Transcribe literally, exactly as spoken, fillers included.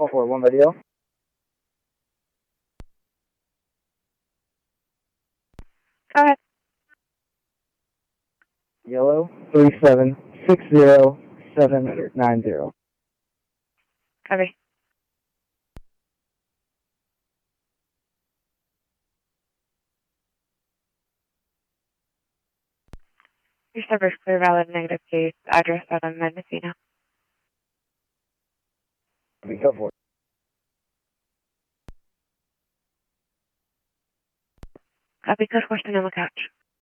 for one video. Go ahead. Yellow three seven six zero seven nine zero. Copy. Your server's clear, valid, negative case, address out on Mendocino. Go for it. Copy, code horse and catch.